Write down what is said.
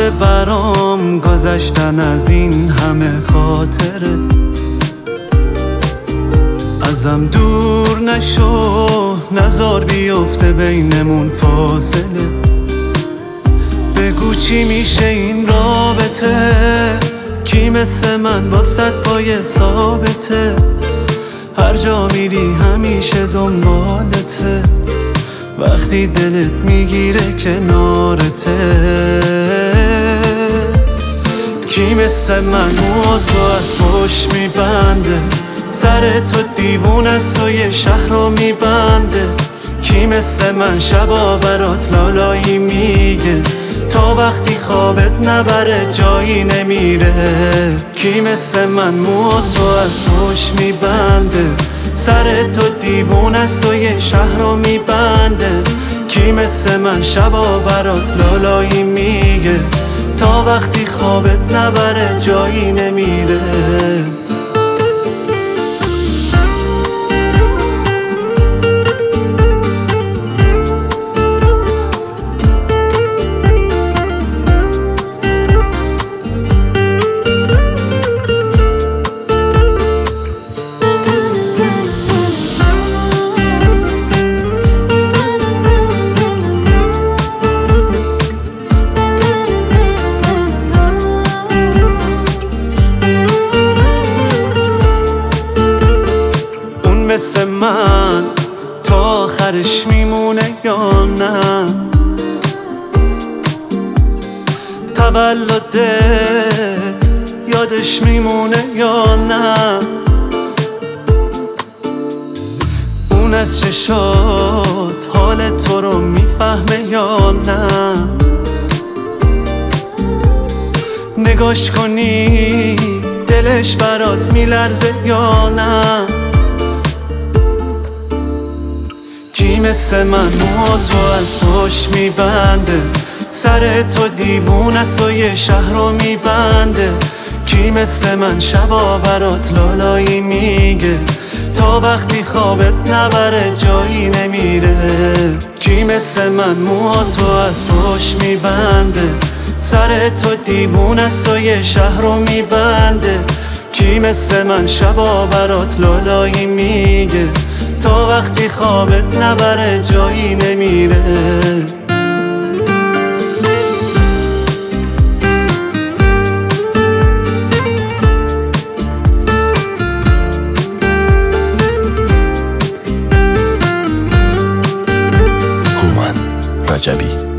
سخته برام گذشتن از این همه خاطره. ازم دور نشو، نذار بیفته بینمون فاصله. بگو چی میشه این رابطه، کی مثل من واسه پای ثابته. هر جا میری همیشه دنبالته، وقتی دلت میگیره کنارته. کی مثل من و تو از پشت میبنده، سر تو دیوونه است و یه شهر رو میبنده. کی مثل من شبا برات لالایی میگه، تا وقتی خوابت نبره جایی نمیره. کی مثل من مو تو از پشت میبنده، سر تو دیوونه است و یه شهر رو میبنده. کی مثل من شبا برات لالایی میگه، تا وقتی خوابت نبره جایی نمیره. مثل من تا آخرش میمونه یا نه؟ تولدت یادش میمونه یا نه؟ اون از چشات حال تو رو میفهمه یا نه؟ نگاش کنی دلش برات میلرزه یا نه؟ کی مثل من مو تو از پشت میبنده، سر تو دیوونه است و یه شهر رو میبنده. کی مثل من شبا برات لالایی میگه، تا وقتی خوابت نبره جایی نمیره. کی مثل من مو تو از پشت میبنده، سر تو دیوونه است و یه شهر رو میبنده. کی مثل من شبا برات لالایی میگه، تا وقتی خوابت نبره جایی نمیره. هومن رجبی